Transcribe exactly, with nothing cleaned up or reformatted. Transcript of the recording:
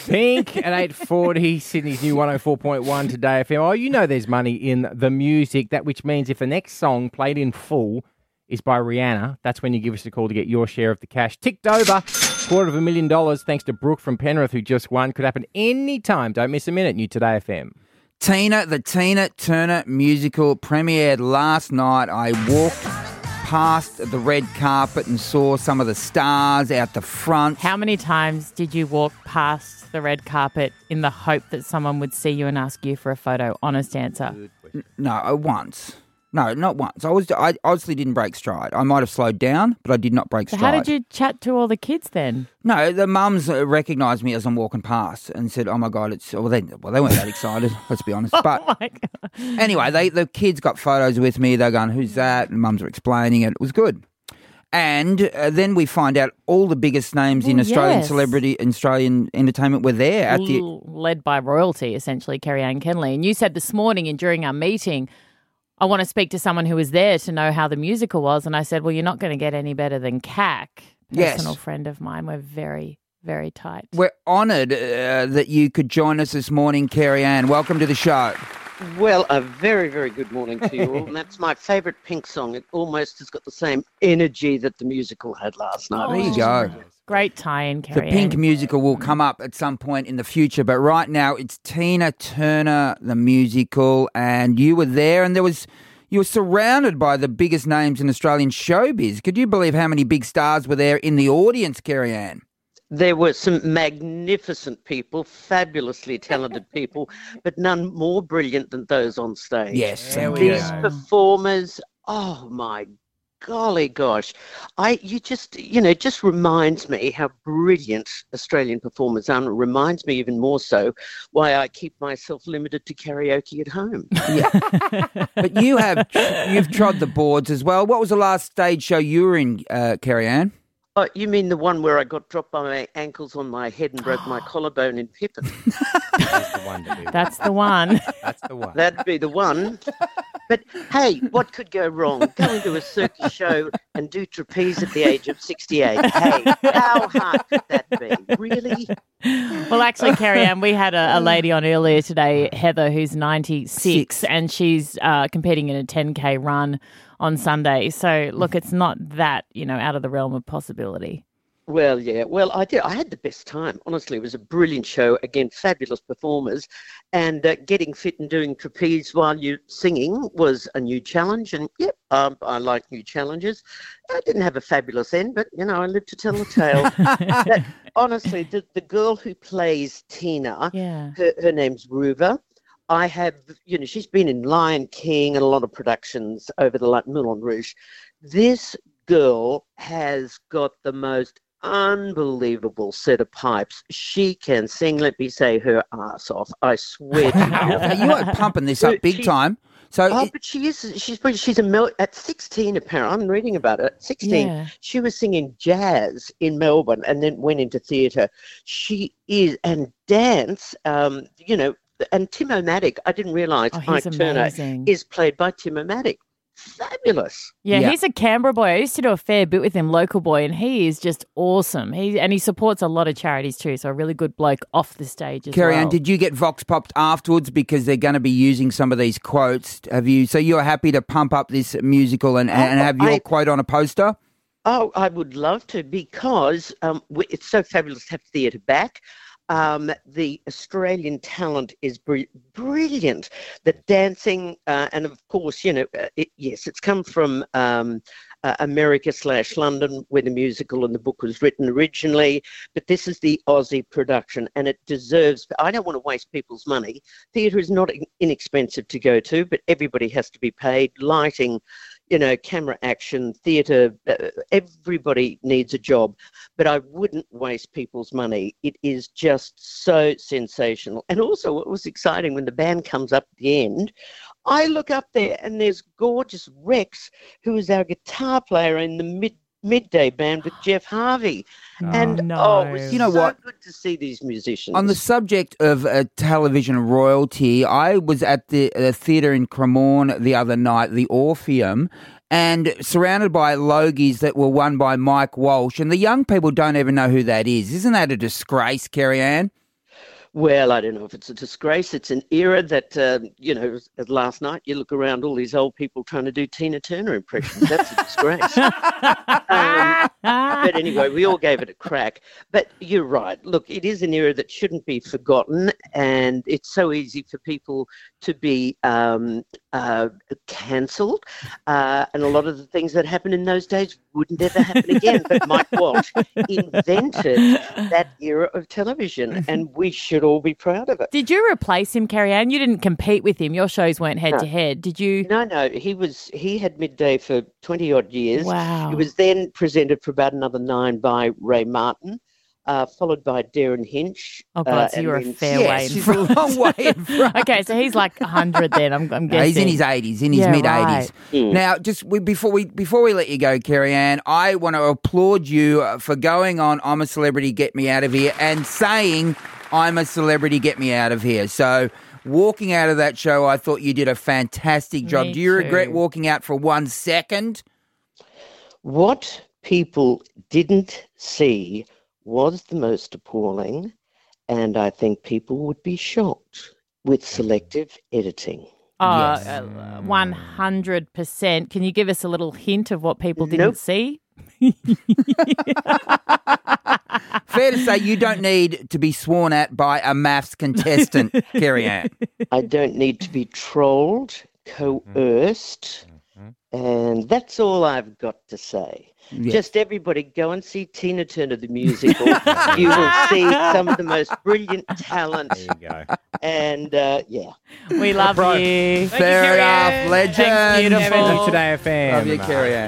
Pink at eight forty, Sydney's new one oh four point one Today F M. Oh, you know there's money in the music, that which means if the next song played in full is by Rihanna, that's when you give us a call to get your share of the cash. Ticked over, quarter of a million dollars, thanks to Brooke from Penrith, who just won. Could happen any time. Don't miss a minute. New Today F M. Tina, the Tina Turner musical premiered last night. I walked past the red carpet and saw some of the stars out the front. How many times did you walk past the red carpet in the hope that someone would see you and ask you for a photo? Honest answer. N- No, once. No, not once. I was. I obviously didn't break stride. I might have slowed down, but I did not break So stride. how did you chat to all the kids then? No, the mums uh, recognised me as I'm walking past and said, "Oh my god, it's." Well, they well they weren't that excited. Let's be honest. But Oh my God. anyway, they the kids got photos with me. They're going, "Who's that?" And mums were explaining it. It was good. And uh, then we find out all the biggest names in Oh, Australian yes. celebrity, Australian entertainment were there at the. L- led by royalty, essentially, Kerry Ann Kenley. And you said this morning and during our meeting, I want to speak to someone who was there to know how the musical was. And I said, well, you're not going to get any better than C A C, Yes. personal friend of mine. We're very, very tight. We're honoured uh, that you could join us this morning, Kerry Ann. Welcome to the show. Well, a very, very good morning to you all. And that's my favourite Pink song. It almost has got the same energy that the musical had last night. There you go. Great tie-in, The Kerry Pink Ann. musical will come up at some point in the future, but right now it's Tina Turner, the musical, and you were there, and there was you were surrounded by the biggest names in Australian showbiz. Could you believe how many big stars were there in the audience, Kerry Ann? There were some magnificent people, fabulously talented people, but none more brilliant than those on stage. Yes, There we These go. performers, oh my golly gosh. I you just you know, it just reminds me how brilliant Australian performers are, and it reminds me even more so why I keep myself limited to karaoke at home. But you have you've trod the boards as well. What was the last stage show you were in, uh, Kerry Ann? Oh, you mean the one where I got dropped by my ankles on my head and broke my collarbone in Pippin? That's the one to do. That's the one. That's the one. That'd be the one. But hey, what could go wrong? Go into a circus show and do trapeze at the age of sixty-eight. Hey, how hard could that be? Really? Well, actually, Kerry Ann, we had a, a lady on earlier today, Heather, who's ninety-six, Six. and she's uh, competing in a ten K run on Sunday. So, look, it's not that, you know, out of the realm of possibility. Well, yeah. Well, I did. I had the best time. Honestly, it was a brilliant show. Again, fabulous performers. And uh, getting fit and doing trapeze while you're singing was a new challenge. And, yep, um, I like new challenges. I didn't have a fabulous end, but, you know, I lived to tell the tale. But, honestly, the, the girl who plays Tina, Yeah. her, her name's Ruva. I have, you know, she's been in Lion King and a lot of productions over the like Moulin Rouge. This girl has got the most unbelievable set of pipes. She can sing, let me say, her ass off. I swear to Now, you. you are pumping this up big She- time. So Oh, it- but she is, she's, pretty- she's a, mel- at sixteen apparently, I'm reading about it, at sixteen, Yeah. she was singing jazz in Melbourne and then went into theatre. She is, and dance, um, you know, and Tim O'Matic, I didn't realise Oh, he's Ike Turner amazing. is played by Tim O'Matic. Fabulous. Yeah, Yeah. he's a Canberra boy. I used to do a fair bit with him, local boy, and he is just awesome. He and he supports a lot of charities too, so a really good bloke off the stage as Kerry well. Ann, did you get vox popped afterwards because they're going to be using some of these quotes? Have you? So you're happy to pump up this musical and, and Oh, have your I- quote on a poster? Oh, I would love to because um, we, it's so fabulous to have theatre back. Um, the Australian talent is br- brilliant. The dancing, uh, and of course, you know, uh, it, yes, it's come from um, uh, America slash London, where the musical and the book was written originally. But this is the Aussie production, and it deserves. I don't want to waste people's money. Theatre is not in- inexpensive to go to, but everybody has to be paid. Lighting, you know, camera action, theatre, uh, everybody needs a job, but I wouldn't waste people's money. It is just so sensational. And also what was exciting when the band comes up at the end, I look up there and there's gorgeous Rex, who is our guitar player in the mid midday band with Jeff Harvey. and no. oh, it was You know so what? good to see these musicians. On the subject of uh, television royalty, I was at the uh, theatre in Cremorne the other night, the Orpheum, and surrounded by Logies that were won by Mike Walsh, and the young people don't even know who that is. Isn't that a disgrace, Kerry Ann? Well, I don't know if it's a disgrace. It's an era that, um, you know, as last night you look around all these old people trying to do Tina Turner impressions. That's a disgrace. um, but anyway, we all gave it a crack. But you're right. Look, it is an era that shouldn't be forgotten, and it's so easy for people to be um, uh, cancelled. Uh, and a lot of the things that happened in those days wouldn't ever happen again. But Mike Walsh invented that era of television, and we should all be proud of it. Did you replace him, Carrie Ann? You didn't compete with him. Your shows weren't head to head. Did you? No, no. He was. He had Midday for twenty odd years. Wow. It was then presented for about another nine by Ray Martin, uh, followed by Darren Hinch. Oh God, uh, so you were a then- fair Yes, way in he's front. a long way in front. Okay, so he's like one hundred then, I'm, I'm No, guessing. he's in his eighties, in his Yeah, mid eighties. right. Mm. Now, just we, before we before we let you go, Carrie Ann, I want to applaud you uh, for going on I'm a Celebrity, Get Me Out of Here and saying I'm a celebrity, get me out of here. So walking out of that show, I thought you did a fantastic job. Me Do you regret too. walking out for one second? What people didn't see was the most appalling, and I think people would be shocked with selective editing. Oh, Yes. uh, one hundred percent. Can you give us a little hint of what people didn't Nope. see? Fair to say you don't need to be sworn at by a maths contestant, Carrie Ann. I don't need to be trolled, coerced, and that's all I've got to say. Yes. Just everybody go and see Tina Turner the musical. You will see some of the most brilliant talent, There you go. and uh, yeah. We love Right. you. Fair enough, legend. Thanks, beautiful. Never today F M. Love you, Carrie Ann.